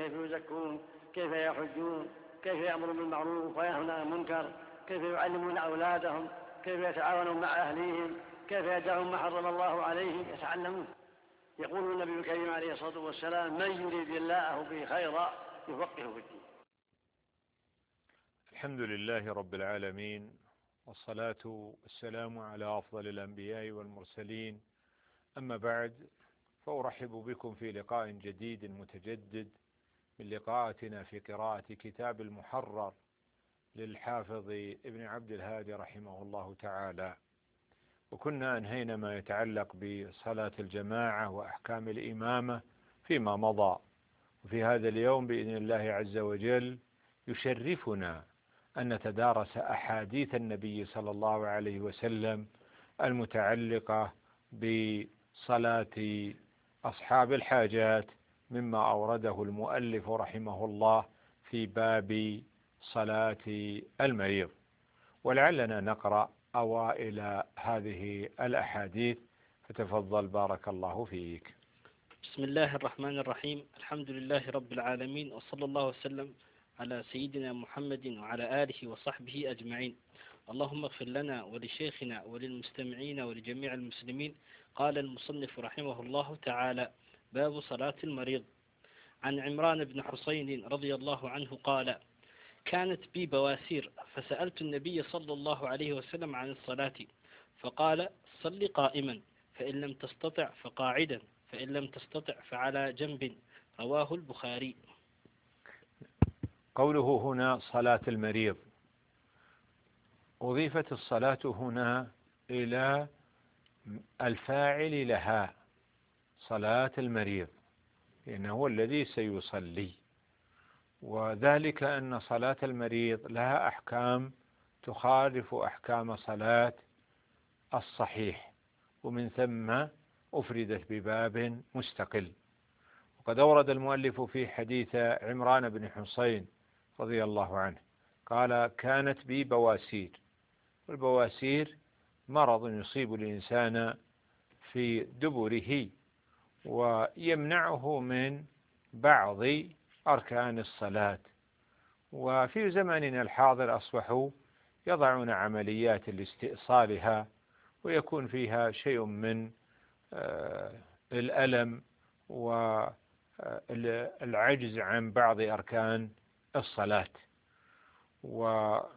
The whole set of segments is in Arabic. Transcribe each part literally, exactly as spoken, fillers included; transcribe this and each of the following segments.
كيف يزكون، كيف يحجون، كيف يأمرون بالمعروف وينهون عن المنكر، كيف يعلمون أولادهم، كيف يتعاونون مع أهليهم، كيف يدعون ما حرم الله عليهم، يتعلمون. يقول النبي الكريم عليه الصلاة والسلام: من يريد الله به خيرا يفقهه في الدين. الحمد لله رب العالمين، والصلاة والسلام على أفضل الأنبياء والمرسلين. أما بعد، فأرحب بكم في لقاء جديد متجدد من لقاءاتنا في قراءة كتاب المحرر للحافظ ابن عبد الهادي رحمه الله تعالى. وكنا أنهينا ما يتعلق بصلاة الجماعة وأحكام الإمامة فيما مضى، وفي هذا اليوم بإذن الله عز وجل يشرفنا أن نتدارس أحاديث النبي صلى الله عليه وسلم المتعلقة بصلاة أصحاب الحاجات، مما أورده المؤلف رحمه الله في باب صلاة المريض. ولعلنا نقرأ أوائل هذه الأحاديث، فتفضل بارك الله فيك. بسم الله الرحمن الرحيم. الحمد لله رب العالمين، وصلى الله وسلم على سيدنا محمد وعلى آله وصحبه أجمعين. اللهم اغفر لنا ولشيخنا وللمستمعين ولجميع المسلمين. قال المصنف رحمه الله تعالى: باب صلاة المريض. عن عمران بن حسين رضي الله عنه قال: كانت بي بواسير، فسألت النبي صلى الله عليه وسلم عن الصلاة، فقال: صل قائما، فإن لم تستطع فقاعدا، فإن لم تستطع فعلى جنب. رواه البخاري. قوله هنا صلاة المريض، أضيفت الصلاة هنا إلى الفاعل لها، صلاة المريض، لأنه هو الذي سيصلي، وذلك أن صلاة المريض لها أحكام تخالف أحكام صلاة الصحيح، ومن ثم أفردت بباب مستقل. وقد أورد المؤلف في حديث عمران بن حسين رضي الله عنه قال: كانت بي بواسير. والبواسير مرض يصيب الإنسان في دبره ويمنعه من بعض أركان الصلاة. وفي زماننا الحاضر أصبحوا يضعون عمليات لاستئصالها، ويكون فيها شيء من الألم والعجز عن بعض أركان الصلاة. ولذا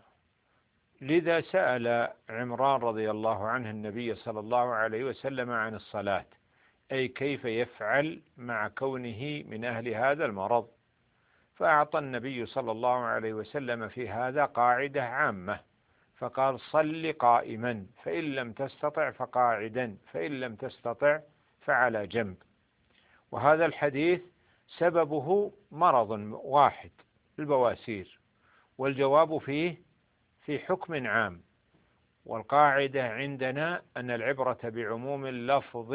سأل عمران رضي الله عنه النبي صلى الله عليه وسلم عن الصلاة، أي كيف يفعل مع كونه من أهل هذا المرض. فأعطى النبي صلى الله عليه وسلم في هذا قاعدة عامة، فقال: صل قائما، فإن لم تستطع فقاعدا، فإن لم تستطع فعلى جنب. وهذا الحديث سببه مرض واحد، البواسير، والجواب فيه في حكم عام. والقاعدة عندنا أن العبرة بعموم اللفظ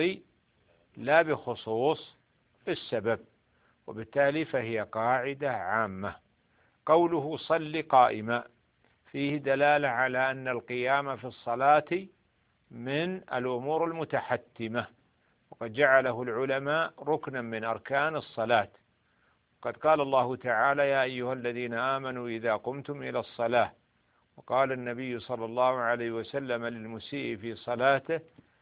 لا بخصوص السبب، وبالتالي فهي قاعدة عامة. قوله صل قائما فيه دلالة على أن القيام في الصلاة من الأمور المتحتمة، وقد جعله العلماء ركنا من أركان الصلاة. قد قال الله تعالى: يا أيها الذين آمنوا إذا قمتم إلى الصلاة. وقال النبي صلى الله عليه وسلم للمسيء في صلاته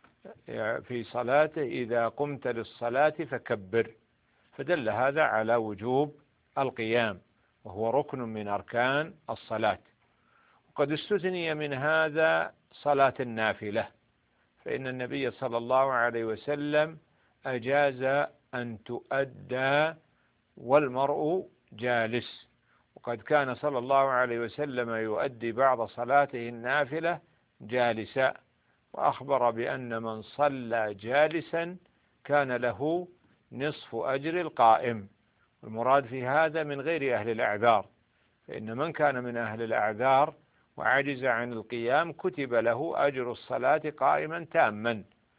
في صلاته إذا قمت للصلاة فكبر. فدل هذا على وجوب القيام، وهو ركن من أركان الصلاة. وقد استثني من هذا صلاة النافلة، فإن النبي صلى الله عليه وسلم أجاز أن تؤدى والمرء جالس. وقد كان صلى الله عليه وسلم يؤدي بعض صلاته النافلة جالسا، وأخبر بأن من صلى جالسا كان له نصف أجر القائم. المراد في هذا من غير أهل الأعذار، فإن من كان من أهل الأعذار وعجز عن القيام كتب له أجر الصلاة قائما تاما،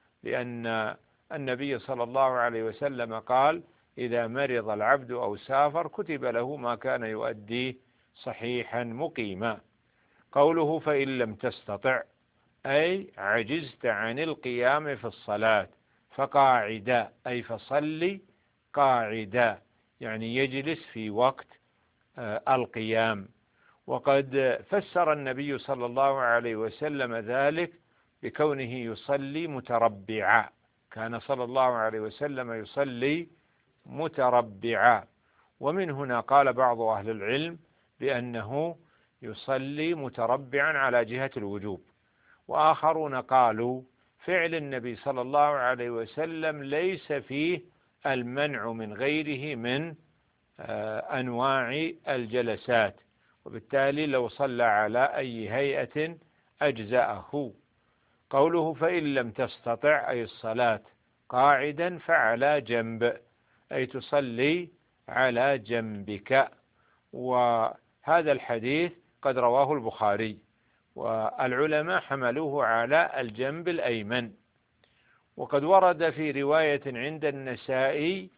لأن النبي صلى الله عليه وسلم قال: إذا مرض العبد أو سافر كتب له ما كان يؤديه صحيحا مقيما. قوله فإن لم تستطع، أي عجزت عن القيام في الصلاة، فقاعدا، أي فصلي قاعدا، يعني يجلس في وقت القيام. وقد فسر النبي صلى الله عليه وسلم ذلك بكونه يصلي متربعا، كان صلى الله عليه وسلم يصلي متربعا. ومن هنا قال بعض أهل العلم بأنه يصلي متربعا على جهة الوجوب، وآخرون قالوا فعل النبي صلى الله عليه وسلم ليس فيه المنع من غيره من أنواع الجلسات، وبالتالي لو صلى على أي هيئة أجزأه. قوله فإن لم تستطع أي الصلاة قاعدا فعلى جنب، أي تصلي على جنبك. وهذا الحديث قد رواه البخاري، والعلماء حملوه على الجنب الأيمن. وقد ورد في رواية عند النسائي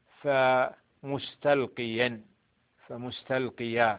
فمستلقيا فمستلقيا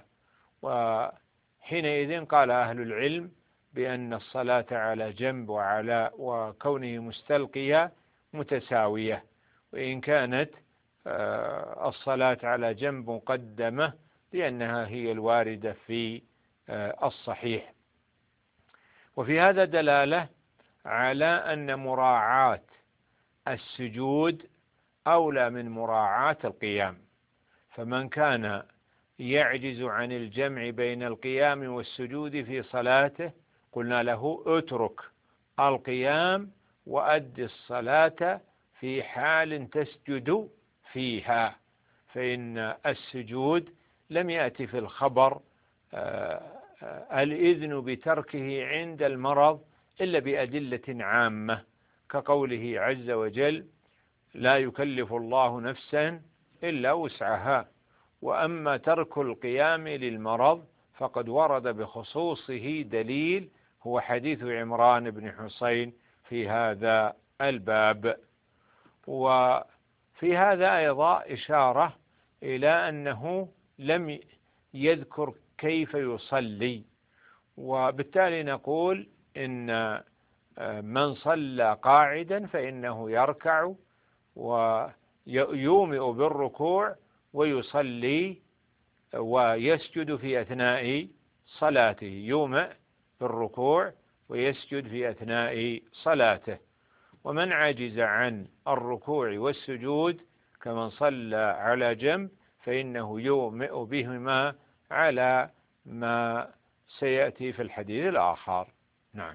وحينئذ قال أهل العلم بأن الصلاة على جنب وعلى وكونه مستلقيا متساوية، وإن كانت الصلاة على جنب مقدمة لأنها هي الواردة في الصحيح. وفي هذا دلالة على أن مراعاة السجود أولى من مراعاة القيام، فمن كان يعجز عن الجمع بين القيام والسجود في صلاته قلنا له اترك القيام وأد الصلاة في حال تسجد فيها، فإن السجود لم يأتي في الخبر الإذن بتركه عند المرض إلا بأدلة عامة، كقوله عز وجل لا يكلف الله نفسا إلا وسعها. وأما ترك القيام للمرض فقد ورد بخصوصه دليل هو حديث عمران بن حسين في هذا الباب. وفي هذا أيضا إشارة إلى أنه لم يذكر كيف يصلي، وبالتالي نقول إن من صلى قاعدا فإنه يركع ويومئ بالركوع ويصلي ويسجد في أثناء صلاته، يومئ بالركوع ويسجد في أثناء صلاته. ومن عجز عن الركوع والسجود كمن صلى على جنب فإنه يومئ بهما على ما سيأتي في الحديث الآخر. نعم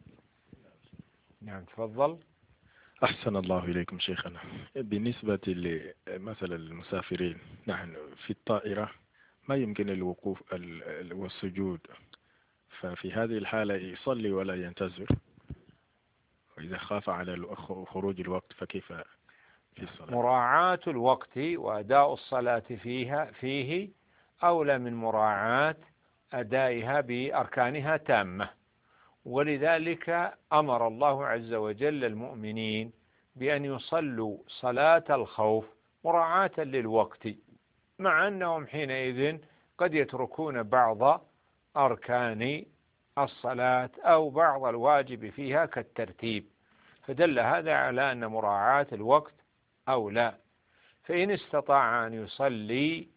نعم تفضل. أحسن الله إليكم شيخنا. بالنسبة لمثل المسافرين، نحن في الطائرة ما يمكن الوقوف والسجود، ففي هذه الحالة يصلي ولا ينتظر، وإذا خاف على خروج الوقت فكيف في الصلاة؟ مراعاة الوقت وأداء الصلاة فيها فيه أولى من مراعاة أدائها بأركانها تامة، ولذلك أمر الله عز وجل المؤمنين بأن يصلوا صلاة الخوف مراعاة للوقت، مع أنهم حينئذ قد يتركون بعض أركان الصلاة أو بعض الواجب فيها كالترتيب، فدل هذا على أن مراعاة الوقت أولى. فإن استطاع أن يصلي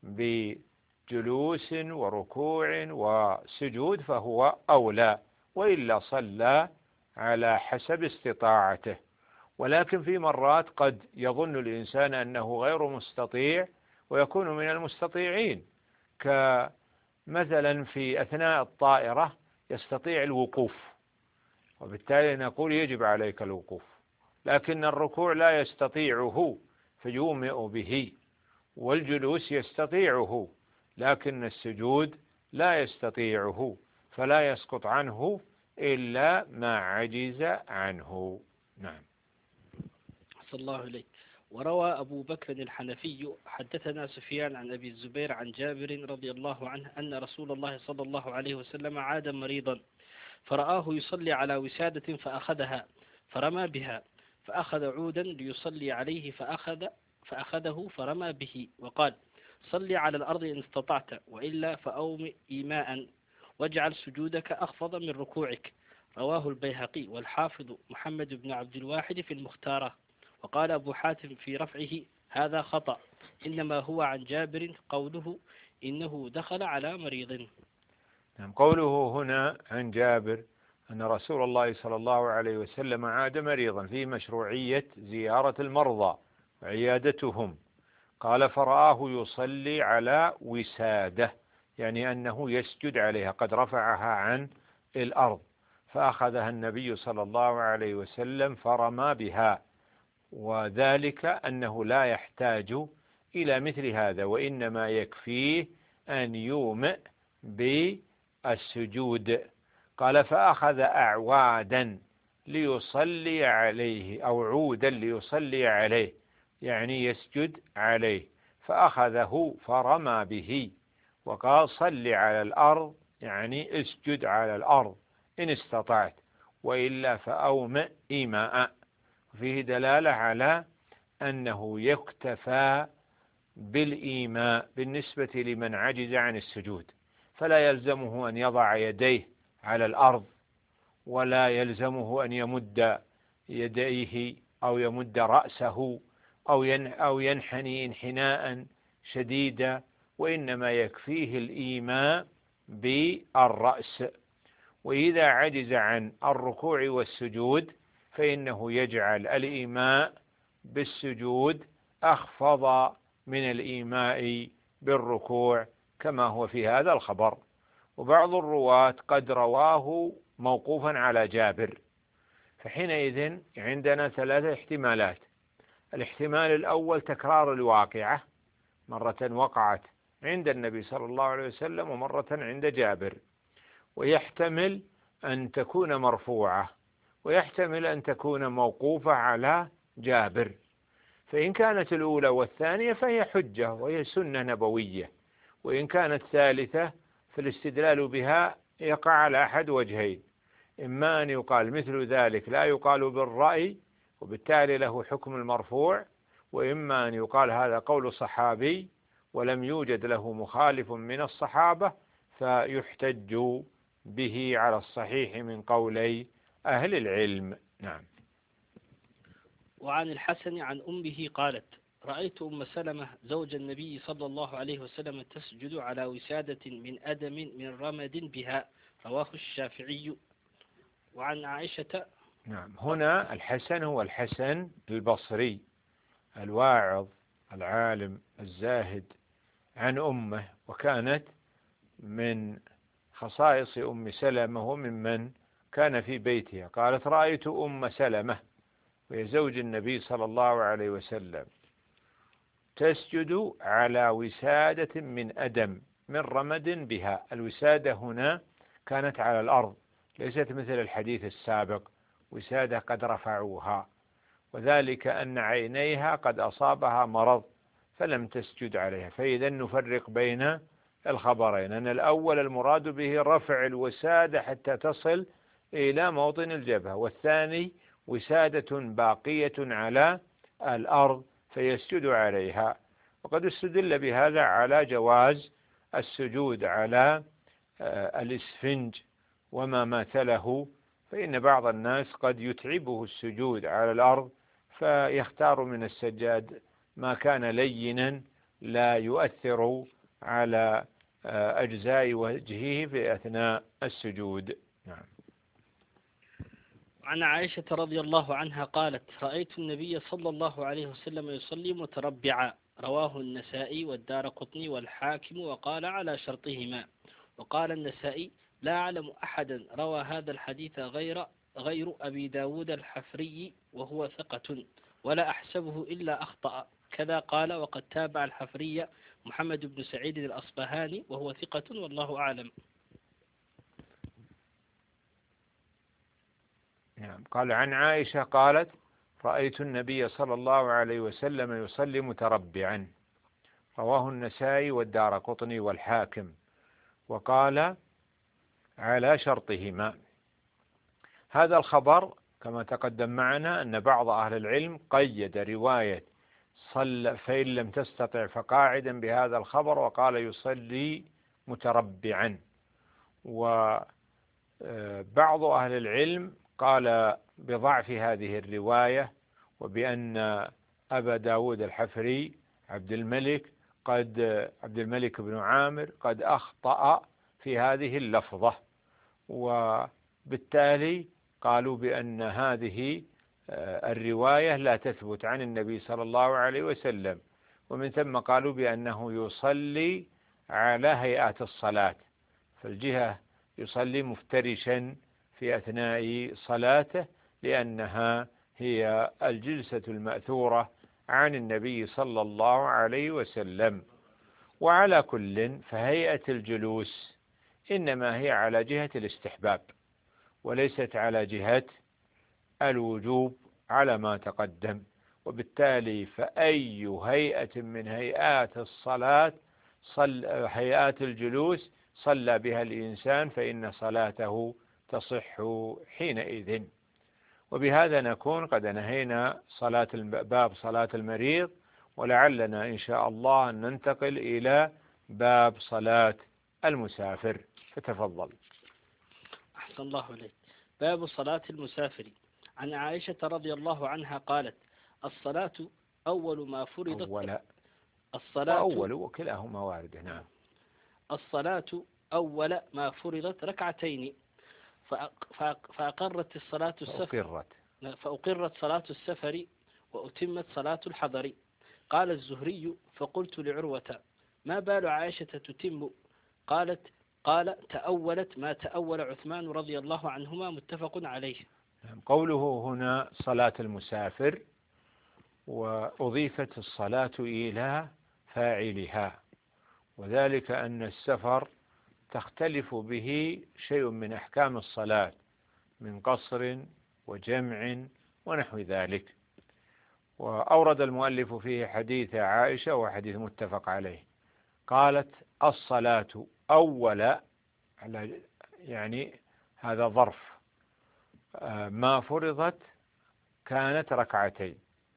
بجلوس وركوع وسجود فهو أولى، وإلا صلى على حسب استطاعته. ولكن في مرات قد يظن الإنسان أنه غير مستطيع ويكون من المستطيعين، كمثلا في أثناء الطائرة يستطيع الوقوف، وبالتالي نقول يجب عليك الوقوف، لكن الركوع لا يستطيعه فيومئ به، والجلوس يستطيعه لكن السجود لا يستطيعه، فلا يسقط عنه إلا ما عجز عنه. نعم. صلى الله عليه. وروى أبو بكر الحنفي حدثنا سفيان عن أبي الزبير عن جابر رضي الله عنه أن رسول الله صلى الله عليه وسلم عاد مريضا فرآه يصلي على وسادة فأخذها فرمى بها، فأخذ عودا ليصلي عليه فأخذ فأخذه فرمى به، وقال صلي على الأرض إن استطعت، وإلا فأومئ إيماء واجعل سجودك أخفض من ركوعك. رواه البيهقي والحافظ محمد بن عبد الواحد في المختارة. وقال أبو حاتم في رفعه هذا خطأ، إنما هو عن جابر قوله إنه دخل على مريض. نعم، قوله هنا عن جابر أن رسول الله صلى الله عليه وسلم عاد مريضا في مشروعية زيارة المرضى وعيادتهم. قال فرآه يصلي على وسادة، يعني أنه يسجد عليها، قد رفعها عن الأرض، فأخذها النبي صلى الله عليه وسلم فرمى بها، وذلك أنه لا يحتاج إلى مثل هذا، وإنما يكفيه أن يومئ بالسجود. قال فأخذ أعوادا ليصلي عليه، أو عودا ليصلي عليه، يعني يسجد عليه، فأخذه فرمى به، وقال صل على الأرض، يعني اسجد على الأرض إن استطعت، وإلا فأومئ إيماء. فيه دلالة على أنه يكتفى بالإيماء بالنسبة لمن عجز عن السجود، فلا يلزمه أن يضع يديه على الأرض، ولا يلزمه أن يمد يديه أو يمد رأسه أو ينحني انحناء شديدا، وإنما يكفيه الإيماء بالرأس. وإذا عجز عن الركوع والسجود فإنه يجعل الإيماء بالسجود أخفض من الإيماء بالركوع، كما هو في هذا الخبر. وبعض الرواة قد رواه موقوفا على جابر، فحينئذ عندنا ثلاثة احتمالات. الاحتمال الأول تكرار الواقعة، مرة وقعت عند النبي صلى الله عليه وسلم ومرة عند جابر، ويحتمل أن تكون مرفوعة، ويحتمل أن تكون موقوفة على جابر. فإن كانت الأولى والثانية فهي حجة وهي سنة نبوية، وإن كانت ثالثة فالاستدلال بها يقع على أحد وجهين: إما أن يقال مثل ذلك لا يقال بالرأي وبالتالي له حكم المرفوع، وإما أن يقال هذا قول صحابي ولم يوجد له مخالف من الصحابة فيحتج به على الصحيح من قولي أهل العلم. نعم. وعن الحسن عن أمه قالت: رأيت أم سلمة زوج النبي صلى الله عليه وسلم تسجد على وسادة من أدم من رمد بها، رواه الشافعي. وعن عائشة. نعم، هنا الحسن هو الحسن البصري الواعظ العالم الزاهد عن أمه، وكانت من خصائص أم سلمة وممن كان في بيتها. قالت: رأيت أم سلمة وهي زوج النبي صلى الله عليه وسلم تسجد على وسادة من أدم من رمد بها. الوسادة هنا كانت على الأرض، ليست مثل الحديث السابق وسادة قد رفعوها، وذلك أن عينيها قد أصابها مرض فلم تسجد عليها. فإذا نفرق بين الخبرين، أن الأول المراد به رفع الوسادة حتى تصل إلى موطن الجبهة، والثاني وسادة باقية على الأرض فيسجد عليها. وقد استدل بهذا على جواز السجود على الإسفنج وما ماثله، فإن بعض الناس قد يتعبه السجود على الأرض فيختار من السجاد ما كان لينا لا يؤثر على أجزاء وجهه في أثناء السجود. نعم. عن عائشة رضي الله عنها قالت: رأيت النبي صلى الله عليه وسلم يصلي متربعا، رواه النسائي والدارقطني والحاكم وقال على شرطهما. وقال النسائي: لا أعلم أحدا روى هذا الحديث غير غير أبي داود الحفري وهو ثقة، ولا أحسبه إلا أخطأ. كذا قال: وقد تابع الحفري محمد بن سعيد الأصبهاني وهو ثقة والله أعلم. نعم. قال عن عائشة قالت: رأيت النبي صلى الله عليه وسلم يصلي متربعا، رواه النسائي والدارقطني والحاكم وقال على شرطهما. هذا الخبر كما تقدم معنا أن بعض أهل العلم قيد رواية صلى فإن لم تستطع فقاعدا بهذا الخبر، وقال يصلي متربعا. وبعض أهل العلم قال بضعف هذه الرواية، وبأن أبا داود الحفري عبد الملك قد عبد الملك بن عامر قد أخطأ في هذه اللفظة، وبالتالي قالوا بأن هذه الرواية لا تثبت عن النبي صلى الله عليه وسلم، ومن ثم قالوا بأنه يصلي على هيئات الصلاة، فالجهة يصلي مفترشا في أثناء صلاته، لأنها هي الجلسة المأثورة عن النبي صلى الله عليه وسلم. وعلى كل فهيئة الجلوس إنما هي على جهة الاستحباب وليست على جهة الوجوب على ما تقدم، وبالتالي فأي هيئة من هيئات الصلاة صل هيئات الجلوس صلى بها الإنسان فإن صلاته تصح حينئذ. وبهذا نكون قد نهينا صلاة باب صلاة المريض، ولعلنا إن شاء الله أن ننتقل إلى باب صلاة المسافر، فتفضل. أحسن الله عليك. باب صلاة المسافر. عن عائشة رضي الله عنها قالت: الصلاة أول ما فرضت أول الصلاة وأول وكلاهما وارد. نعم. الصلاة أول ما فرضت ركعتين، فأقرت الصلاة السفر فأقرت. فأقرت صلاة السفر وأتمت صلاة الحضر. قال الزهري: فقلت لعروة: ما بال عائشة تتم؟ قالت قال: تأولت ما تأول عثمان رضي الله عنهما. متفق عليه. قوله هنا صلاة المسافر، وأضيفت الصلاة إلى فاعلها، وذلك أن السفر تختلف به شيء من أحكام الصلاة من قصر وجمع ونحو ذلك. وأورد المؤلف فيه حديث عائشة وحديث متفق عليه. قالت: الصلاة أول، يعني هذا ظرف، ما فرضت كانت ركعتين،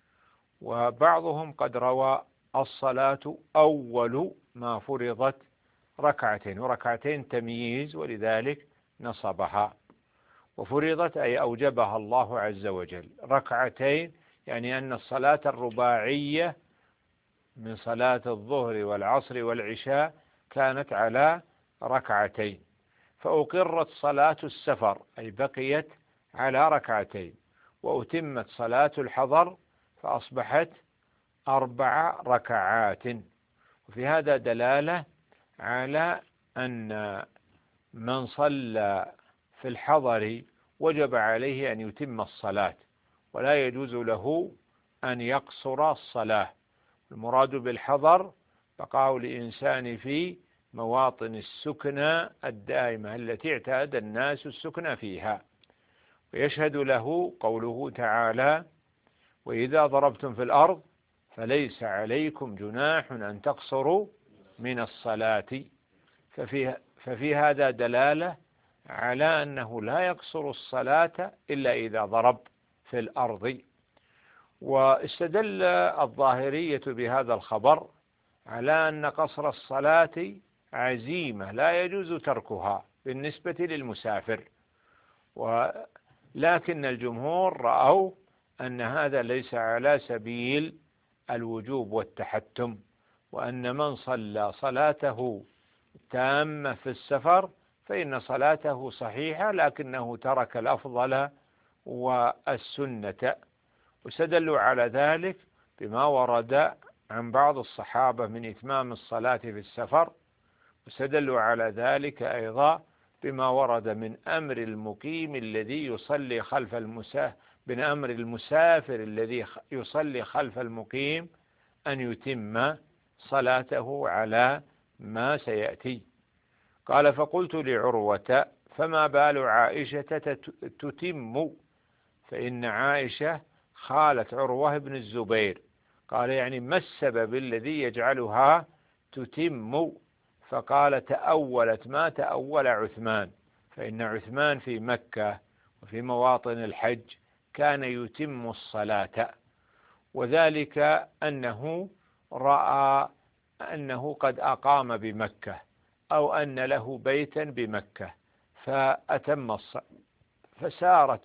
وبعضهم قد روى الصلاة أول ما فرضت ركعتين، وركعتين تمييز ولذلك نصبها. وفرضت أي أوجبها الله عز وجل. ركعتين يعني أن الصلاة الرباعية من صلاة الظهر والعصر والعشاء كانت على ركعتين. فأقرت صلاة السفر أي بقيت على ركعتين، وأتمت صلاة الحضر فأصبحت أربع ركعات. وفي هذا دلالة على أن من صلى في الحضر وجب عليه أن يتم الصلاة، ولا يجوز له أن يقصر الصلاة. المراد بالحضر بقاء الإنسان في مواطن السكنى الدائمة التي اعتاد الناس السكنى فيها. ويشهد له قوله تعالى: وإذا ضربتم في الأرض فليس عليكم جناح أن تقصروا من الصلاة. ففي, ففي هذا دلالة على أنه لا يقصر الصلاة إلا إذا ضرب في الأرض. واستدل الظاهرية بهذا الخبر على أن قصر الصلاة عزيمة لا يجوز تركها بالنسبة للمسافر، ولكن الجمهور رأوا أن هذا ليس على سبيل الوجوب والتحتم، وأن من صلى صلاته تامة في السفر فإن صلاته صحيحة، لكنه ترك الأفضل والسنة. واستدلوا على ذلك بما ورد عن بعض الصحابة من إتمام الصلاة في السفر، واستدلوا على ذلك أيضا بما ورد من أمر المقيم الذي يصلي خلف المسافر، من أمر المسافر الذي يصلي خلف المقيم أن يتم صلاته على ما سيأتي. قال: فقلت لعروة: فما بال عائشة تتم؟ فإن عائشة خالة عروة بن الزبير. قال: يعني ما السبب الذي يجعلها تتم؟ فقال: تأولت ما تأول عثمان، فإن عثمان في مكة وفي مواطن الحج كان يتم الصلاة، وذلك أنه رأى أنه قد أقام بمكة أو أن له بيتا بمكة فأتم الصلاة، فسارت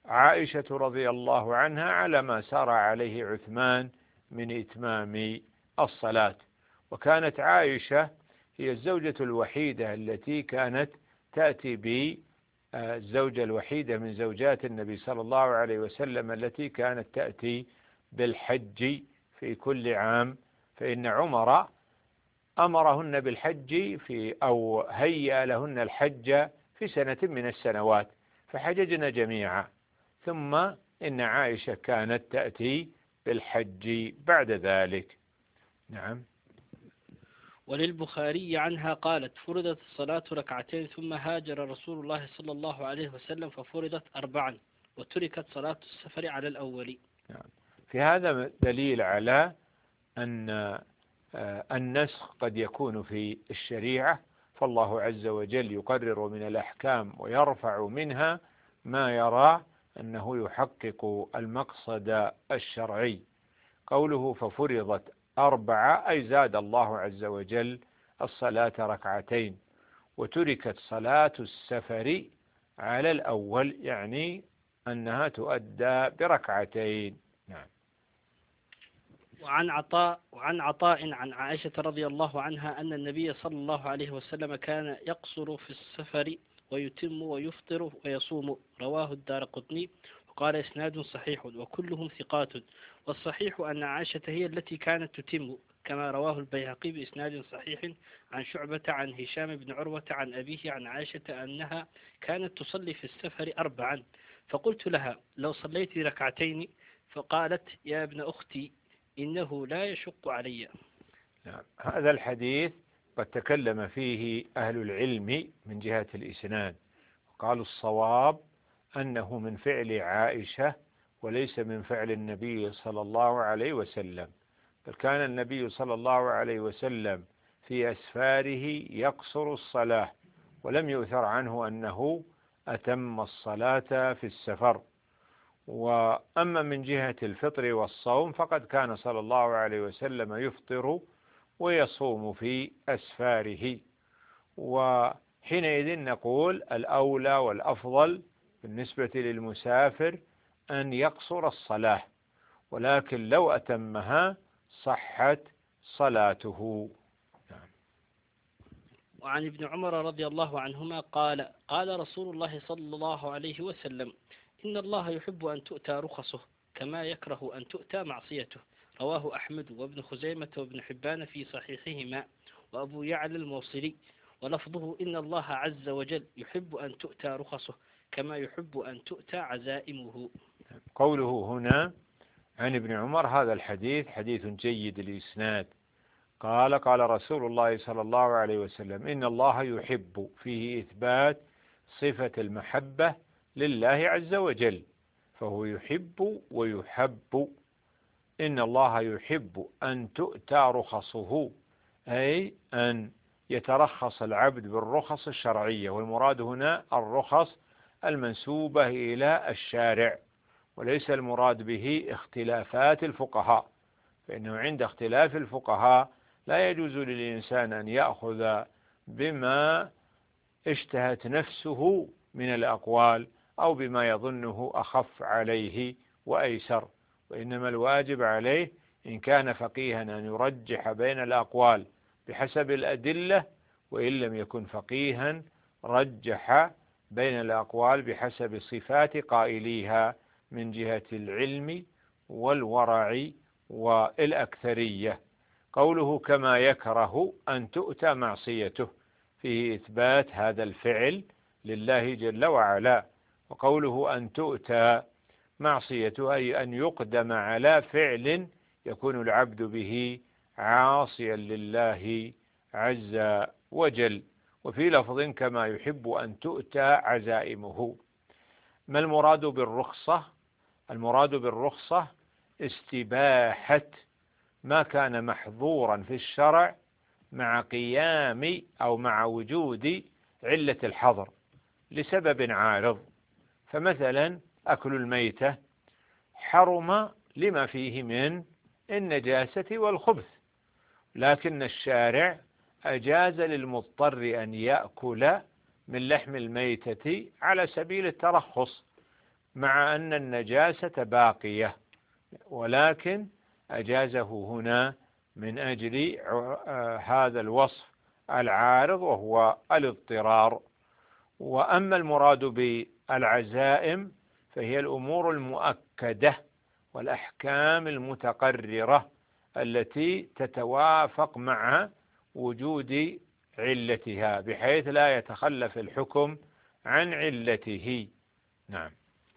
عائشة رضي الله عنها على ما سار عليه عثمان من إتمام الصلاة. وكانت عائشة هي الزوجة الوحيدة التي كانت تأتي بالزوجة الوحيدة من زوجات النبي صلى الله عليه وسلم التي كانت تأتي بالحج في كل عام، فإن عمر أمرهن بالحج في أو هيأ لهن الحج في سنة من السنوات فحججن جميعا، ثم إن عائشة كانت تأتي بالحج بعد ذلك. نعم. وللبخاري عنها قالت: فرضت الصلاة ركعتين ثم هاجر رسول الله صلى الله عليه وسلم ففرضت أربعا وتركت صلاة السفر على الأول. نعم. في هذا دليل على أن النسخ قد يكون في الشريعة، فالله عز وجل يقرر من الأحكام ويرفع منها ما يرى أنه يحقق المقصد الشرعي. قوله ففرضت أربعة أي زاد الله عز وجل الصلاة ركعتين، وتركت صلاة السفر على الأول، يعني أنها تؤدى بركعتين. نعم. وعن عطاء وعن عطاء عن عائشة رضي الله عنها أن النبي صلى الله عليه وسلم كان يقصر في السفر ويتم ويفطر ويصوم، رواه الدارقطني، وقال إسناد صحيح وكلهم ثقات، والصحيح أن عائشة هي التي كانت تتم، كما رواه البيهقي بإسناد صحيح عن شعبة عن هشام بن عروة عن أبيه عن عائشة أنها كانت تصلي في السفر أربعا، فقلت لها: لو صليت ركعتين؟ فقالت: يا ابن أختي إنه لا يشق علي. نعم. هذا الحديث قد تكلم فيه أهل العلم من جهة الإسناد، قالوا الصواب أنه من فعل عائشة وليس من فعل النبي صلى الله عليه وسلم، بل كان النبي صلى الله عليه وسلم في أسفاره يقصر الصلاة، ولم يؤثر عنه أنه أتم الصلاة في السفر. وأما من جهة الفطر والصوم فقد كان صلى الله عليه وسلم يفطر ويصوم في أسفاره، وحينئذ نقول الأولى والأفضل بالنسبة للمسافر أن يقصر الصلاة، ولكن لو أتمها صحت صلاته. وعن ابن عمر رضي الله عنهما قال: قال رسول الله صلى الله عليه وسلم: إن الله يحب أن تؤتى رخصه كما يكره أن تؤتى معصيته، رواه أحمد وابن خزيمة وابن حبان في صحيحهما، وأبو يعلى الموصلي، ولفظه: إن الله عز وجل يحب أن تؤتى رخصه كما يحب أن تؤتى عزائمه. قوله هنا عن ابن عمر، هذا الحديث حديث جيد الإسناد. قال قال رسول الله صلى الله عليه وسلم: إن الله يحب، فيه إثبات صفة المحبة لله عز وجل، فهو يحب ويحب. إن الله يحب أن تؤتى رخصه، أي أن يترخص العبد بالرخص الشرعية، والمراد هنا الرخص المنسوبة إلى الشارع، وليس المراد به اختلافات الفقهاء، فإنه عند اختلاف الفقهاء لا يجوز للإنسان أن يأخذ بما اشتهت نفسه من الأقوال أو بما يظنه أخف عليه وأيسر، وإنما الواجب عليه إن كان فقيها أن يرجح بين الأقوال بحسب الأدلة، وإن لم يكن فقيها رجح بين الأقوال بحسب صفات قائليها من جهة العلم والورع والأكثرية. قوله كما يكره أن تؤتى معصيته، فيه إثبات هذا الفعل لله جل وعلا. وقوله أن تؤتى معصيته أي أن يقدم على فعل يكون العبد به عاصيا لله عز وجل. وفي لفظ كما يحب أن تؤتى عزائمه. ما المراد بالرخصة؟ المراد بالرخصة استباحة ما كان محظورا في الشرع مع قيام أو مع وجود علة الحظر لسبب عارض. فمثلا أكل الميتة حرم لما فيه من النجاسة والخبث، لكن الشارع أجاز للمضطر أن يأكل من لحم الميتة على سبيل الترخص مع أن النجاسة باقية، ولكن أجازه هنا من أجل هذا الوصف العارض وهو الاضطرار. وأما المراد بالعزائم فهي الأمور المؤكدة والأحكام المتقررة التي تتوافق مع وجود علتها بحيث لا يتخلف الحكم عن علته. نعم.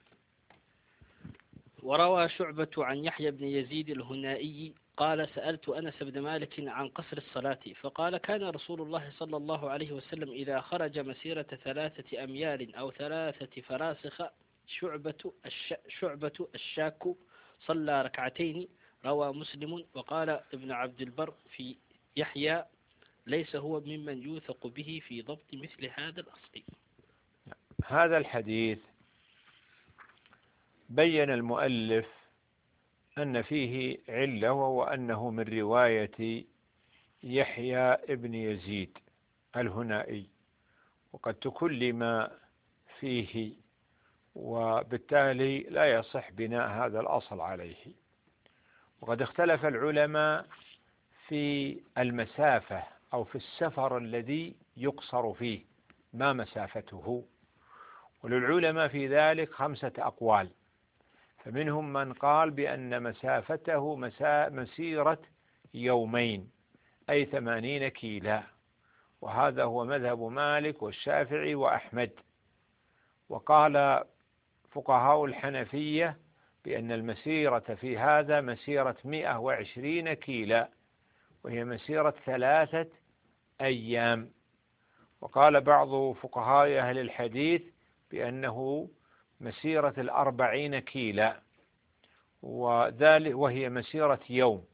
وروى شعبة عن يحيى بن يزيد الهنائي قال سألت أنس بن مالك عن قصر الصلاة فقال كان رسول الله صلى الله عليه وسلم إذا خرج مسيرة ثلاثة أميال أو ثلاثة فراسخ شعبة, الش... شعبة الشاك صلى ركعتين. روى مسلم. وقال ابن عبد البر في يحيى ليس هو ممن يوثق به في ضبط مثل هذا الأصل. هذا الحديث بين المؤلف أن فيه علة وهو أنه من رواية يحيى ابن يزيد الهنائي وقد تكلم فيه وبالتالي لا يصح بناء هذا الأصل عليه. وقد اختلف العلماء في المسافة أو في السفر الذي يقصر فيه ما مسافته، وللعلماء في ذلك خمسة أقوال. فمنهم من قال بأن مسافته مسيرة يومين أي ثمانين كيلا، وهذا هو مذهب مالك والشافعي وأحمد. وقال فقهاء الحنفية بأن المسيرة في هذا مسيرة مئة وعشرين كيلا وهي مسيرة ثلاثة أيام. وقال بعض فقهاء أهل الحديث بأنه مسيرة الأربعين كيلا وذلك وهي مسيرة يوم.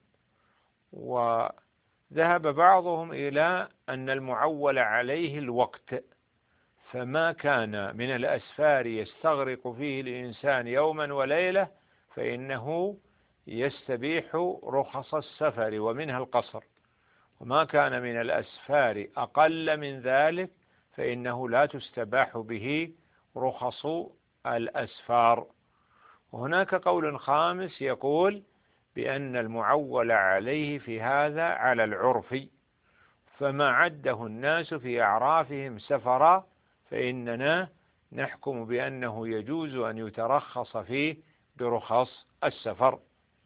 وذهب بعضهم إلى أن المعول عليه الوقت، فما كان من الأسفار يستغرق فيه الإنسان يوما وليلة فإنه يستبيح رخص السفر ومنها القصر، وما كان من الأسفار أقل من ذلك فإنه لا تستباح به رخص الأسفار. وهناك قول خامس يقول بأن المعول عليه في هذا على العرف، فما عده الناس في أعرافهم سفرا فإننا نحكم بأنه يجوز أن يترخص فيه برخص السفر.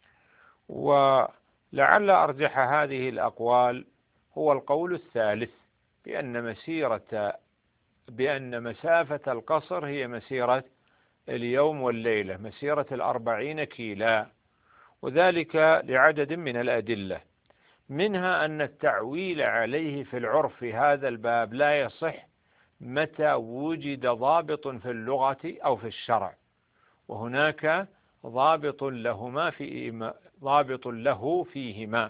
ولعل أرجح هذه الأقوال هو القول الثالث بأن مسيرة بأن مسافة القصر هي مسيرة اليوم والليلة، مسيرة الأربعين كيلا، وذلك لعدد من الأدلة، منها أن التعويل عليه في العرف في هذا الباب لا يصح متى وجد ضابط في اللغة أو في الشرع، وهناك ضابط لهما في ضابط له فيهما.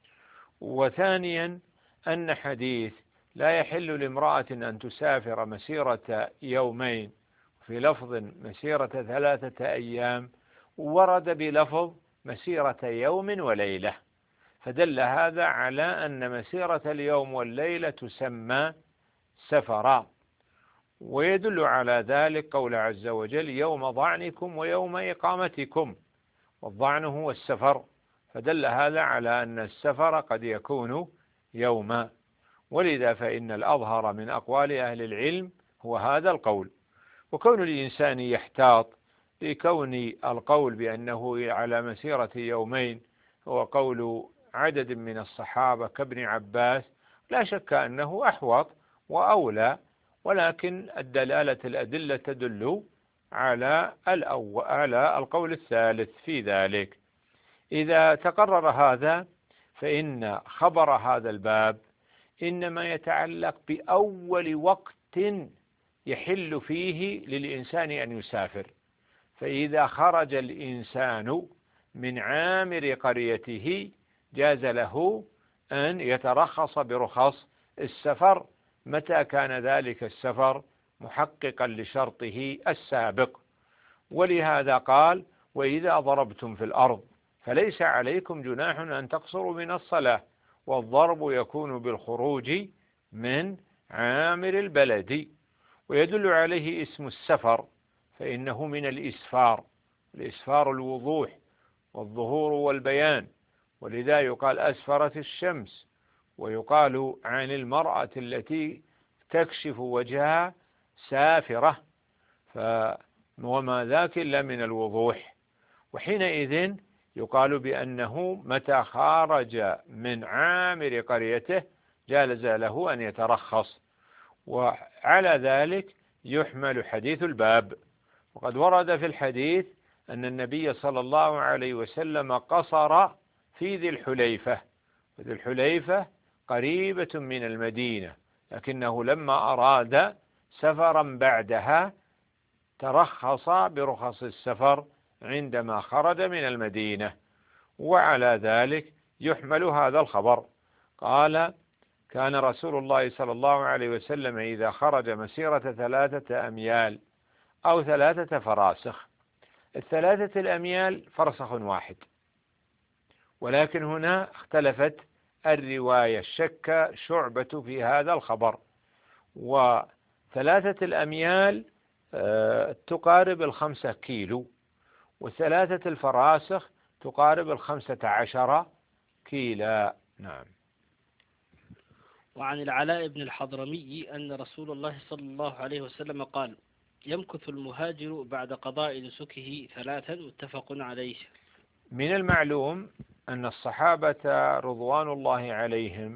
وثانيا أن حديث لا يحل لامرأة أن تسافر مسيرة يومين في لفظ مسيرة ثلاثة أيام ورد بلفظ مسيرة يوم وليلة، فدل هذا على أن مسيرة اليوم والليلة تسمى سفرا. ويدل على ذلك قول عز وجل يوم ضعنكم ويوم إقامتكم، والضعن هو السفر، فدل هذا على أن السفر قد يكون يوما. ولذا فإن الأظهر من أقوال أهل العلم هو هذا القول. وكون الإنسان يحتاط لكون القول بأنه على مسيرة يومين هو قول عدد من الصحابة كابن عباس لا شك أنه أحوط وأولى، ولكن الدلالة الأدلة تدل على الأول على القول الثالث في ذلك. إذا تقرر هذا فإن خبر هذا الباب إنما يتعلق بأول وقت يحل فيه للإنسان أن يسافر. فإذا خرج الإنسان من عامر قريته جاز له أن يترخص برخص السفر متى كان ذلك السفر محققا لشرطه السابق. ولهذا قال وإذا ضربتم في الأرض فليس عليكم جناح أن تقصروا من الصلاة، والضرب يكون بالخروج من عامر البلد. ويدل عليه اسم السفر فإنه من الإسفار، الإسفار الوضوح والظهور والبيان، ولذا يقال أسفرت الشمس، ويقال عن المرأة التي تكشف وجهها سافرة، وما ذاك إلا من الوضوح. وحينئذ يقال بأنه متى خرج من عامر قريته جاز له أن يترخص. وعلى ذلك يحمل حديث الباب. وقد ورد في الحديث أن النبي صلى الله عليه وسلم قصر في ذي الحليفة، وذي الحليفة قريبة من المدينة، لكنه لما أراد سفرا بعدها ترخص برخص السفر عندما خرج من المدينة. وعلى ذلك يحمل هذا الخبر. قال: كان رسول الله صلى الله عليه وسلم إذا خرج مسيرة ثلاثة أميال أو ثلاثة فراسخ. الثلاثة الأميال فرسخ واحد، ولكن هنا اختلفت الرواية، شك شعبة في هذا الخبر. وثلاثة الأميال تقارب الخمسة كيلو، وثلاثة الفراسخ تقارب الخمسة عشر كيلا. نعم. وعن العلاء بن الحضرمي أن رسول الله صلى الله عليه وسلم قال: يمكث المهاجر بعد قضاء نسكه ثلاثا، متفق عليه. من المعلوم أن الصحابة رضوان الله عليهم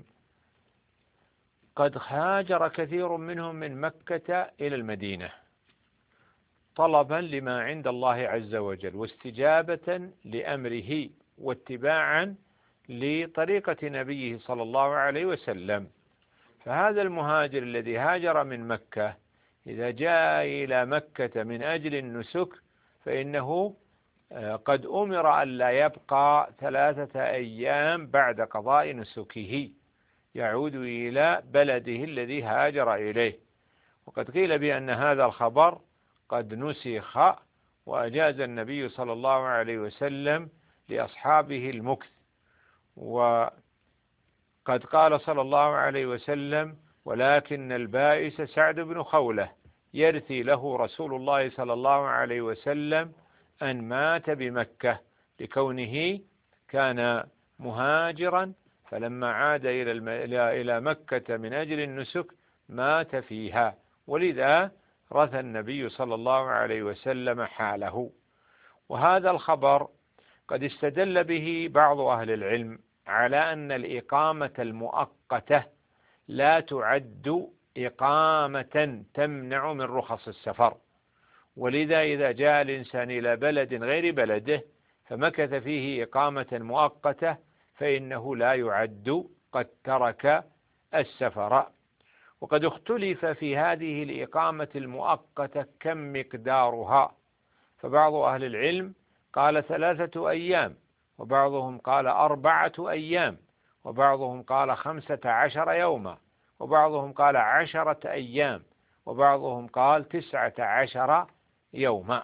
قد هاجر كثير منهم من مكة إلى المدينة طلبا لما عند الله عز وجل، واستجابة لأمره، واتباعا لطريقة نبيه صلى الله عليه وسلم. فهذا المهاجر الذي هاجر من مكة إذا جاء إلى مكة من أجل النسك فإنه قد أمر أن لا يبقى ثلاثة أيام بعد قضاء نسكه، يعود إلى بلده الذي هاجر إليه. وقد قيل بأن هذا الخبر قد نسخ، وأجاز النبي صلى الله عليه وسلم لأصحابه المكث. وقد قال صلى الله عليه وسلم: ولكن البائس سعد بن خولة يرثي له رسول الله صلى الله عليه وسلم أن مات بمكة، لكونه كان مهاجرا، فلما عاد إلى إلى مكة من أجل النسك مات فيها، ولذا رثى النبي صلى الله عليه وسلم حاله. وهذا الخبر قد استدل به بعض أهل العلم على أن الإقامة المؤقتة لا تعد إقامة تمنع من رخص السفر، ولذا إذا جاء الإنسان إلى بلد غير بلده فمكث فيه إقامة مؤقتة فإنه لا يعد قد ترك السفر. وقد اختلف في هذه الإقامة المؤقتة كم مقدارها، فبعض أهل العلم قال ثلاثة أيام، وبعضهم قال أربعة أيام، وبعضهم قال خمسة عشر يوما، وبعضهم قال عشرة أيام، وبعضهم قال تسعة عشر يوما.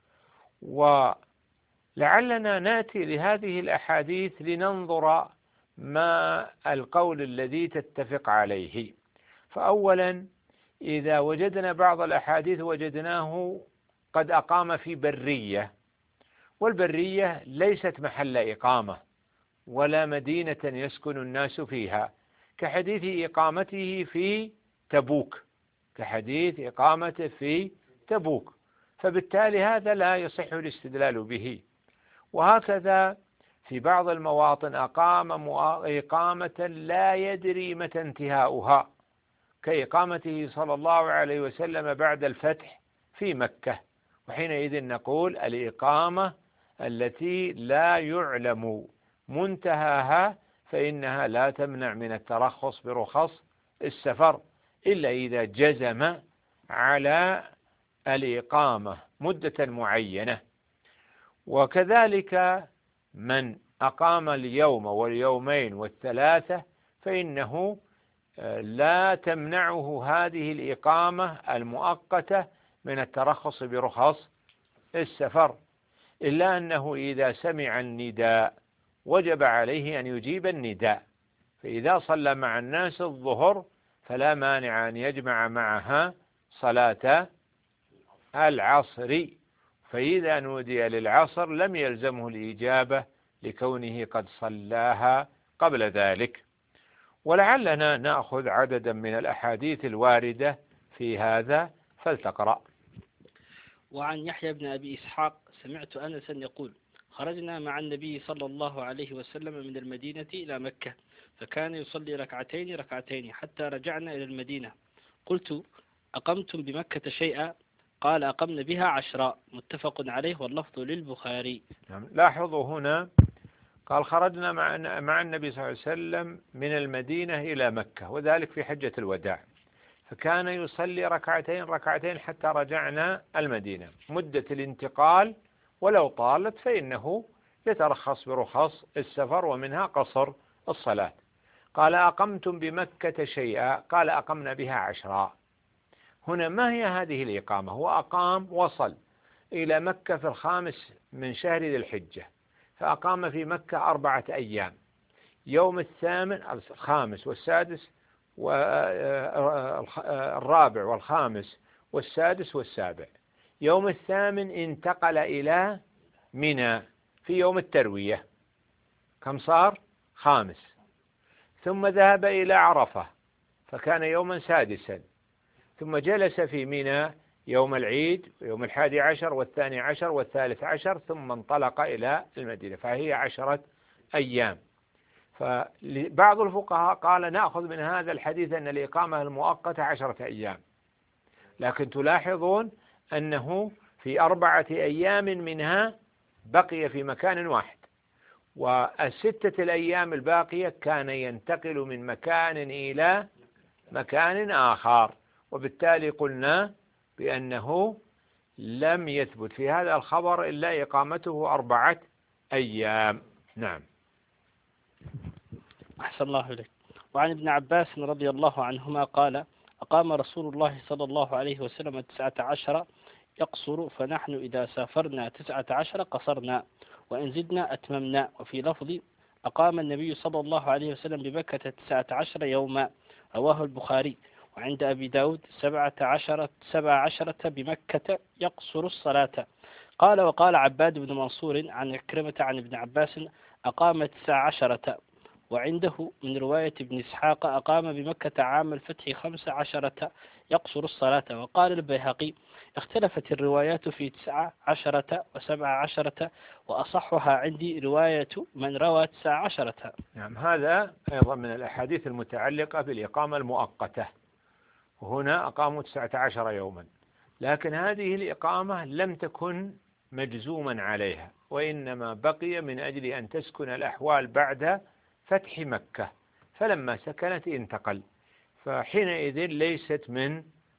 ولعلنا نأتي لهذه الأحاديث لننظر ما القول الذي تتفق عليه. فأولا إذا وجدنا بعض الأحاديث وجدناه قد أقام في برية، والبرية ليست محل إقامة ولا مدينة يسكن الناس فيها، كحديث إقامته في تبوك، كحديث إقامته في تبوك، فبالتالي هذا لا يصح الاستدلال به. وهكذا في بعض المواطن أقام إقامة لا يدري متى انتهاؤها، كإقامته صلى الله عليه وسلم بعد الفتح في مكة، وحينئذ نقول الإقامة التي لا يعلم منتهاها فإنها لا تمنع من الترخص برخص السفر، إلا إذا جزم على الإقامة مدة معينة. وكذلك من أقام اليوم واليومين والثلاثة فإنه لا تمنعه هذه الإقامة المؤقتة من الترخص برخص السفر، إلا أنه إذا سمع النداء وجب عليه أن يجيب النداء، فإذا صلى مع الناس الظهر فلا مانع أن يجمع معها صلاة العصر، فإذا نودي للعصر لم يلزمه الإجابة لكونه قد صلاها قبل ذلك. ولعلنا نأخذ عددا من الأحاديث الواردة في هذا، فلتقرأ. وعن يحيى بن أبي إسحاق سمعت أنسا يقول: خرجنا مع النبي صلى الله عليه وسلم من المدينة إلى مكة، فكان يصلي ركعتين ركعتين حتى رجعنا إلى المدينة. قلت: أقمتم بمكة شيئا؟ قال: أقمنا بها عشرا. متفق عليه واللفظ للبخاري. لاحظوا هنا قال: خرجنا مع مع النبي صلى الله عليه وسلم من المدينة إلى مكة، وذلك في حجة الوداع، فكان يصلي ركعتين ركعتين حتى رجعنا المدينة. مدة الانتقال ولو طالت فإنه يترخص برخص السفر، ومنها قصر الصلاة. قال: أقمتم بمكة شيئا؟ قال: أقمنا بها عشرا. هنا ما هي هذه الإقامة؟ هو أقام، وصل إلى مكة في الخامس من شهر ذي الحجة، فأقام في مكة أربعة أيام، يوم الثامن الخامس والسادس والرابع والخامس والسادس والسابع. يوم الثامن انتقل إلى منى في يوم التروية، كم صار؟ خامس. ثم ذهب إلى عرفة فكان يوما سادسا، ثم جلس في منى يوم العيد ويوم الحادي عشر والثاني عشر والثالث عشر، ثم انطلق إلى المدينة، فهي عشرة أيام. فبعض الفقهاء قال: نأخذ من هذا الحديث أن الإقامة المؤقتة عشرة أيام، لكن تلاحظون أنه في أربعة أيام منها بقي في مكان واحد، والستة الأيام الباقية كان ينتقل من مكان إلى مكان آخر، وبالتالي قلنا بأنه لم يثبت في هذا الخبر إلا إقامته أربعة أيام. نعم. أحسن الله إليك. وعن ابن عباس رضي الله عنهما قال: أقام رسول الله صلى الله عليه وسلم تسعة عشر يقصر، فنحن إذا سافرنا تسعة عشر قصرنا، وإن زدنا أتممنا. وفي لفظ: أقام النبي صلى الله عليه وسلم بمكة تسعة عشر يوما، رواه البخاري. وعند أبي داود سبعة عشرة سبع عشرة بمكة يقصر الصلاة. قال: وقال عباد بن منصور عن عكرمة عن ابن عباس: أقام تسع عشرة. وعنده من رواية ابن إسحاق: أقام بمكة عام الفتح خمس عشرة يقصر الصلاة. وقال البيهقي: اختلفت الروايات في تسع عشرة وسبع عشرة، وأصحها عندي رواية من روى تسع عشرة. نعم، هذا أيضا من الأحاديث المتعلقة بالإقامة المؤقتة، وهنا أقاموا تسعة عشر يوما، لكن هذه الإقامة لم تكن مجزوما عليها، وإنما بقي من أجل أن تسكن الأحوال بعد فتح مكة، فلما سكنت انتقل، فحينئذ ليست من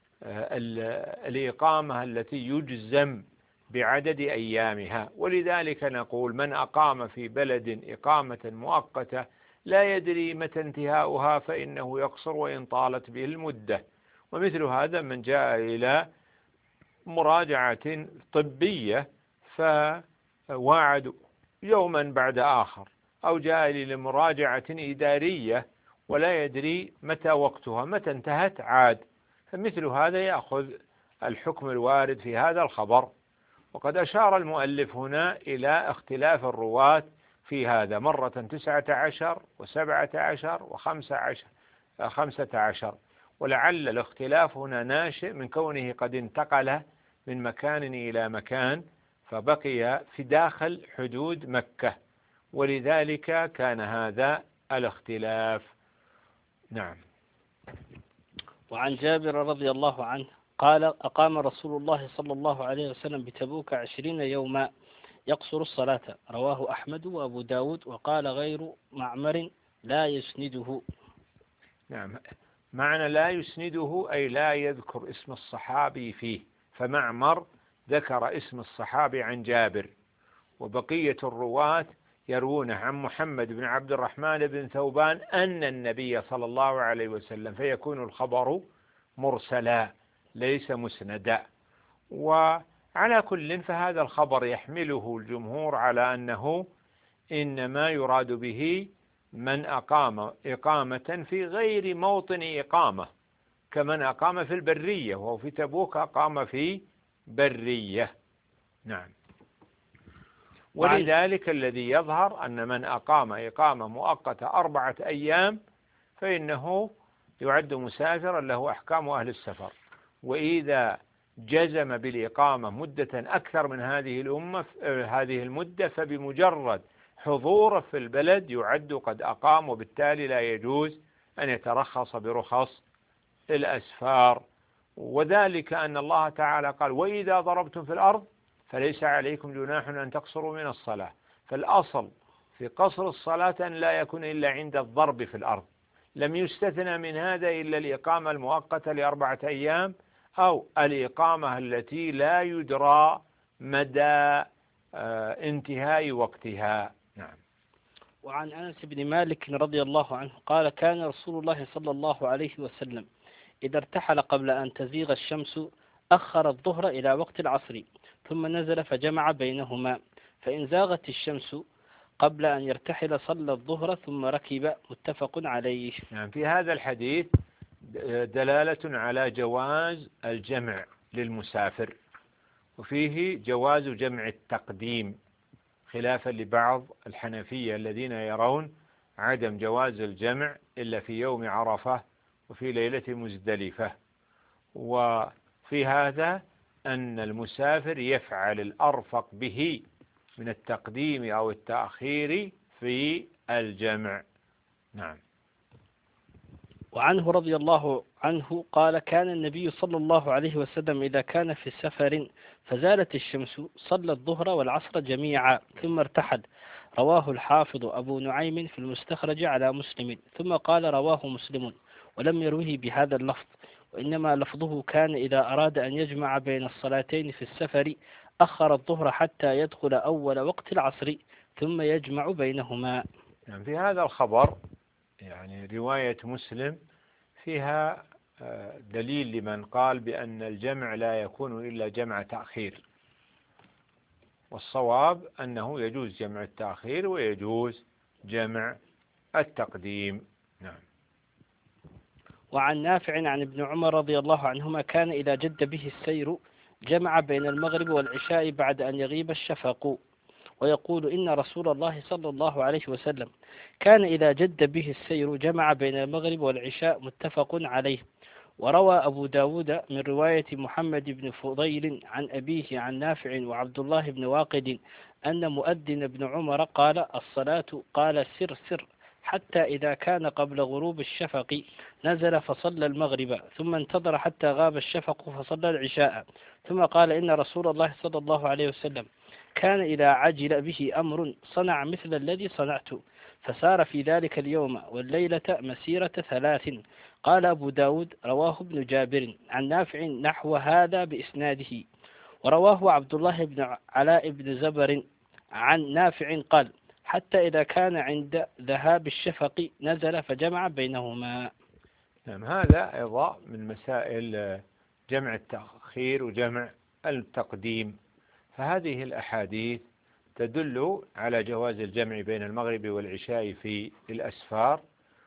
الإقامة التي يجزم بعدد أيامها. ولذلك نقول: من أقام في بلد إقامة مؤقتة لا يدري متى انتهاؤها فإنه يقصر وإن طالت به المدة. ومثل هذا من جاء إلى مراجعة طبية فواعد يوما بعد آخر، أو جاء لمراجعة إدارية ولا يدري متى وقتها، متى انتهت عاد، فمثل هذا يأخذ الحكم الوارد في هذا الخبر. وقد أشار المؤلف هنا إلى اختلاف الرواة في هذا، مرة تسعة عشر وسبعة عشر وخمسة عشر خمسة عشر، ولعل الاختلاف هنا ناشئ من كونه قد انتقل من مكان إلى مكان فبقي في داخل حدود مكة، ولذلك كان هذا الاختلاف. نعم. وعن جابر رضي الله عنه قال: أقام رسول الله صلى الله عليه وسلم بتبوك عشرين يوما يقصر الصلاة، رواه أحمد وأبو داود. وقال غير معمر: لا يسنده. نعم، معنى لا يسنده أي لا يذكر اسم الصحابي فيه، فمعمر ذكر اسم الصحابي عن جابر، وبقية الرواة يروون عن محمد بن عبد الرحمن بن ثوبان أن النبي صلى الله عليه وسلم، فيكون الخبر مرسلا ليس مسندا. وعلى كل فهذا الخبر يحمله الجمهور على أنه إنما يراد به من أقام إقامة في غير موطن إقامة، كمن أقام في البرية، وهو في تبوك أقام في برية. نعم. ولذلك الذي يظهر أن من أقام إقامة مؤقتة أربعة أيام فإنه يعد مسافرا له أحكام أهل السفر. وإذا جزم بالإقامة مدة أكثر من هذه الأمة هذه المدة فبمجرد حضوره في البلد يعد قد أقام، وبالتالي لا يجوز أن يترخص برخص الأسفار. وذلك أن الله تعالى قال: وإذا ضربتم في الأرض فليس عليكم جناح أن تقصروا من الصلاة. فالأصل في قصر الصلاة أن لا يكون إلا عند الضرب في الأرض. لم يستثنى من هذا إلا الإقامة المؤقتة لأربعة أيام أو الإقامة التي لا يدرى مدى انتهاء وقتها. نعم. وعن أنس بن مالك رضي الله عنه قال: كان رسول الله صلى الله عليه وسلم إذا ارتحل قبل أن تزيغ الشمس أخر الظهر إلى وقت العصر ثم نزل فجمع بينهما، فإن زاغت الشمس قبل أن يرتحل صلى الظهر ثم ركب. متفق عليه. يعني في هذا الحديث دلالة على جواز الجمع للمسافر، وفيه جواز جمع التقديم خلافا لبعض الحنفية الذين يرون عدم جواز الجمع إلا في يوم عرفة وفي ليلة مزدلفة. وفي هذا أن المسافر يفعل الأرفق به من التقديم أو التأخير في الجمع. نعم. وعنه رضي الله عنه قال: كان النبي صلى الله عليه وسلم إذا كان في سفر فزالت الشمس صلى الظهر والعصر جميعا ثم ارتحل. رواه الحافظ أبو نعيم في المستخرج على مسلم. ثم قال: رواه مسلم ولم يروه بهذا اللفظ، وإنما لفظه كان إذا أراد أن يجمع بين الصلاتين في السفر أخر الظهر حتى يدخل أول وقت العصر ثم يجمع بينهما. يعني في هذا الخبر يعني رواية مسلم فيها دليل لمن قال بأن الجمع لا يكون إلا جمع تأخير، والصواب أنه يجوز جمع التأخير ويجوز جمع التقديم. نعم. وعن نافع عن ابن عمر رضي الله عنهما كان إذا جد به السير جمع بين المغرب والعشاء بعد أن يغيب الشفق، ويقول: إن رسول الله صلى الله عليه وسلم كان إذا جد به السير جمع بين المغرب والعشاء. متفق عليه. وروى أبو داود من رواية محمد بن فضيل عن أبيه عن نافع وعبد الله بن واقد أن مؤذن بن عمر قال: الصلاة قال سر سر حتى إذا كان قبل غروب الشفق نزل فصلى المغرب ثم انتظر حتى غاب الشفق فصلى العشاء. ثم قال: إن رسول الله صلى الله عليه وسلم كان إذا عجل به أمر صنع مثل الذي صنعت، فسار في ذلك اليوم والليلة مسيرة ثلاث. قال أبو داود: رواه ابن جابر عن نافع نحو هذا بإسناده. ورواه عبد الله بن علاء بن زبر عن نافع قال: حتى إذا كان عند ذهاب الشفق نزل فجمع بينهما. نعم. هذا أيضا من مسائل جمع التأخير وجمع التقديم. فهذه الأحاديث تدل على جواز الجمع بين المغرب والعشاء في الأسفار،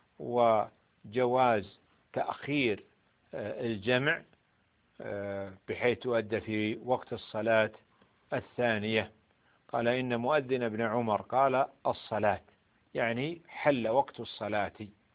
وجواز تأخير الجمع بحيث تؤدى في وقت الصلاة الثانية. قال: إن مؤذن ابن عمر قال الصلاة، يعني حل وقت الصلاة.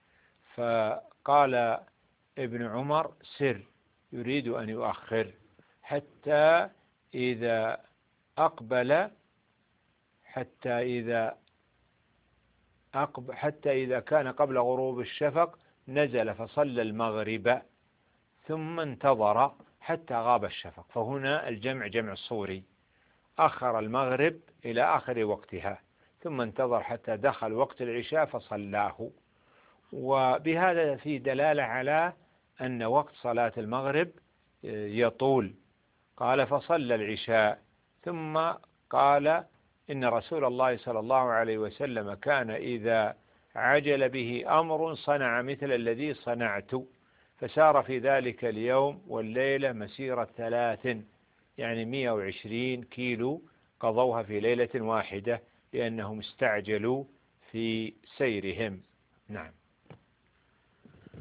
فقال ابن عمر سر، يريد أن يؤخر حتى إذا أقبل حتى إذا أقبل حتى إذا كان قبل غروب الشفق نزل فصلى المغرب ثم انتظر حتى غاب الشفق. فهنا الجمع جمع صوري، أخر المغرب إلى آخر وقتها ثم انتظر حتى دخل وقت العشاء فصلاه. وبهذا في دلالة على أن وقت صلاة المغرب يطول. قال: فصلى العشاء، ثم قال: إن رسول الله صلى الله عليه وسلم كان إذا عجل به أمر صنع مثل الذي صنعت، فسار في ذلك اليوم والليلة مسيرة ثلاث، يعني مئة وعشرين كيلو قضوها في ليلة واحدة لأنهم استعجلوا في سيرهم. نعم.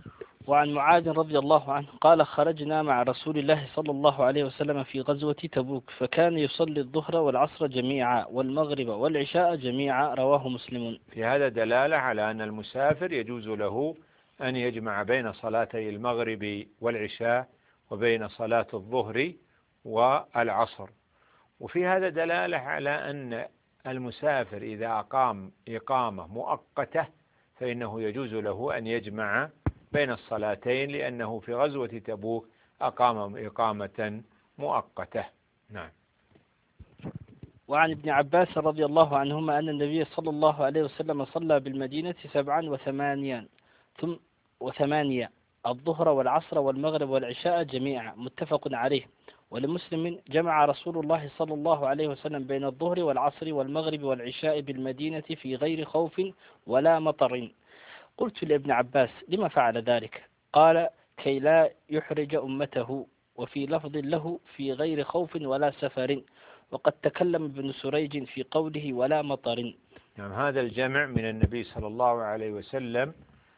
وعن معاذ رضي الله عنه قال خرجنا مع رسول الله صلى الله عليه وسلم في غزوة تبوك فكان يصلي الظهر والعصر جميعا والمغرب والعشاء جميعا رواه مسلم. في هذا دلالة على أن المسافر يجوز له أن يجمع بين صلاتي المغرب والعشاء وبين صلاة الظهر والعصر. وفي هذا دلالة على أن المسافر إذا أقام إقامة مؤقتة فإنه يجوز له أن يجمع بين الصلاتين لأنه في غزوة تبوك أقام إقامة مؤقتة. نعم. وعن ابن عباس رضي الله عنهما أن النبي صلى الله عليه وسلم صلى بالمدينة سبعا وثمانيا ثم وثمانية الظهر والعصر والمغرب والعشاء جميعا متفق عليه. ولمسلم جمع رسول الله صلى الله عليه وسلم بين الظهر والعصر والمغرب والعشاء بالمدينة في غير خوف ولا مطر. قلت لابن عباس لما فعل ذلك؟ قال كي لا يحرج أمته، وفي لفظ له في غير خوف ولا سفر. وقد تكلم ابن سريج في قوله ولا مطر. نعم. هذا الجمع من النبي صلى الله عليه وسلم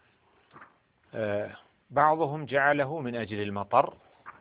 بعضهم جعله من أجل المطر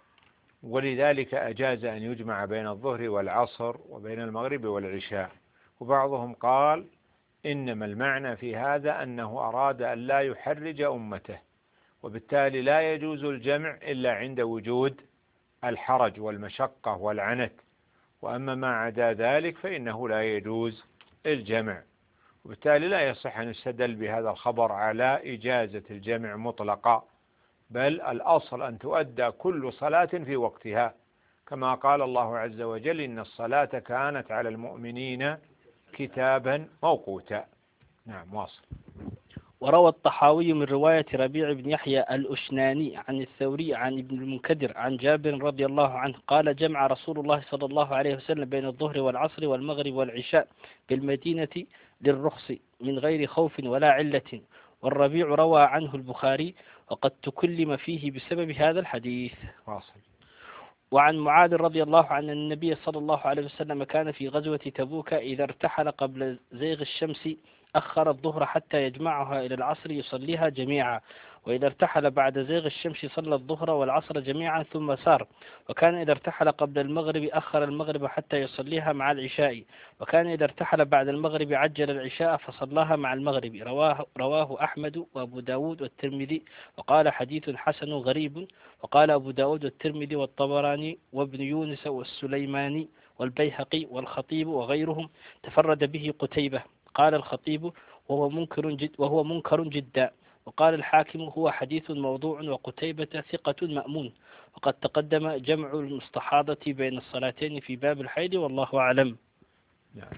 ولذلك أجاز أن يجمع بين الظهر والعصر وبين المغرب والعشاء، وبعضهم قال إنما المعنى في هذا أنه أراد أن لا يحرج أمته وبالتالي لا يجوز الجمع إلا عند وجود الحرج والمشقة والعنت، وأما ما عدا ذلك فإنه لا يجوز الجمع، وبالتالي لا يصح أن يستدل بهذا الخبر على إجازة الجمع مطلقا، بل الأصل أن تؤدى كل صلاة في وقتها كما قال الله عز وجل إن الصلاة كانت على المؤمنين كتابا موقوتا. نعم. واصل. وروى الطحاوي من رواية ربيع بن يحيى الأشناني عن الثوري عن ابن المنكدر عن جابر رضي الله عنه قال جمع رسول الله صلى الله عليه وسلم بين الظهر والعصر والمغرب والعشاء بالمدينة للرخص من غير خوف ولا علة. والربيع روى عنه البخاري وقد تكلم فيه بسبب هذا الحديث. واصل. وعن معاذ رضي الله عنه أن النبي صلى الله عليه وسلم كان في غزوة تبوك إذا ارتحل قبل زيغ الشمس أخر الظهر حتى يجمعها إلى العصر يصليها جميعا، وإذا ارتحل بعد زيغ الشمس صلى الظهر والعصر جميعا ثم سار. وكان إذا ارتحل قبل المغرب أخر المغرب حتى يصليها مع العشاء، وكان إذا ارتحل بعد المغرب عجل العشاء فصلاها مع المغرب. رواه, رواه أحمد وأبو داود والترمذي وقال حديث حسن غريب. وقال أبو داود والترمذي والطبراني وابن يونس والسليماني والبيهقي والخطيب وغيرهم تفرد به قتيبة. قال الخطيب وهو منكر جد وهو منكر جدا. وقال الحاكم هو حديث موضوع وقتيبة ثقة مأمون. وقد تقدم جمع المستحاضة بين الصلاتين في باب الحيض والله أعلم. يعني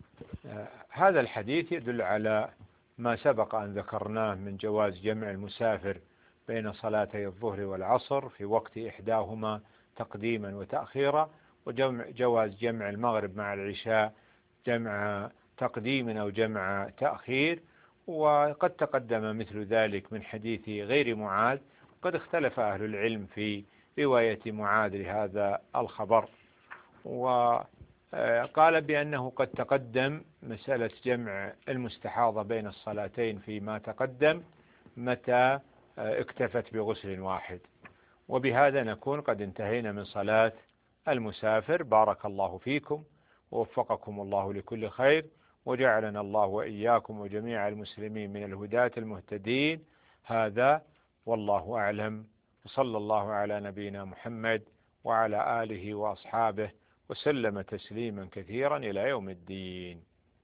هذا الحديث يدل على ما سبق أن ذكرناه من جواز جمع المسافر بين صلاتي الظهر والعصر في وقت إحداهما تقديما وتأخيرا، وجواز جمع المغرب مع العشاء جمع تقديم أو جمع تأخير. وقد تقدم مثل ذلك من حديث غير معاذ. قد اختلف أهل العلم في رواية معاذ لهذا الخبر، وقال بأنه قد تقدم مسألة جمع المستحاضة بين الصلاتين فيما تقدم متى اكتفت بغسل واحد. وبهذا نكون قد انتهينا من صلاة المسافر. بارك الله فيكم ووفقكم الله لكل خير، وجعلنا الله وإياكم وجميع المسلمين من الهداة المهتدين. هذا والله أعلم، وصلى الله على نبينا محمد وعلى آله وأصحابه وسلم تسليما كثيرا إلى يوم الدين.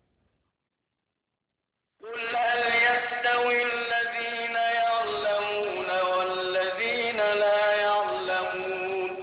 قل هل يستوي الذين يعلمون والذين لا يعلمون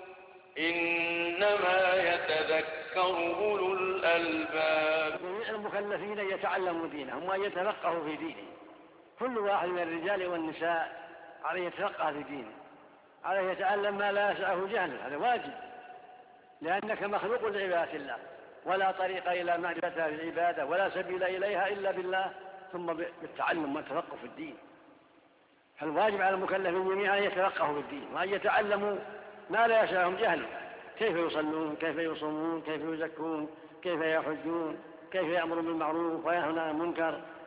إنما يتذكر أولو الألباب. المكلفين يتعلموا دينهم وأن يتفقهوا في دينهم. كل واحد من الرجال والنساء عليه يتفقه في دينه، عليه يتعلم ما لا يسعه جهله، هذا واجب، لأنك مخلوق لعبادة الله، ولا طريق إلى معرفة العبادة ولا سبيل إليها إلا بالله ثم بالتعلم والتفقه في الدين. فالواجب على المكلفين جميعا أن يتفقهوا في الدين وأن يتعلموا ما لا يسعهم جهله، كيف يصلون، كيف يصومون، كيف يزكون، كيف يحجون، كيف يأمر بالمعروف وينهى عن المنكر،